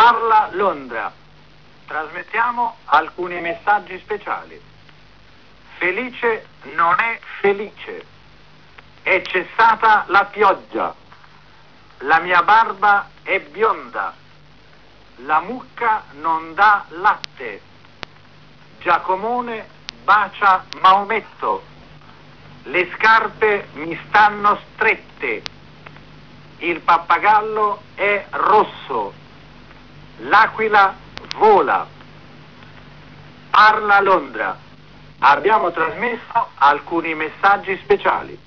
Parla Londra. Trasmettiamo alcuni messaggi speciali. Felice non è felice. È cessata la pioggia. La mia barba è bionda. La mucca non dà latte. Giacomone bacia Maometto. Le scarpe mi stanno strette. Il pappagallo è rosso. L'aquila vola. Parla Londra. Abbiamo trasmesso alcuni messaggi speciali.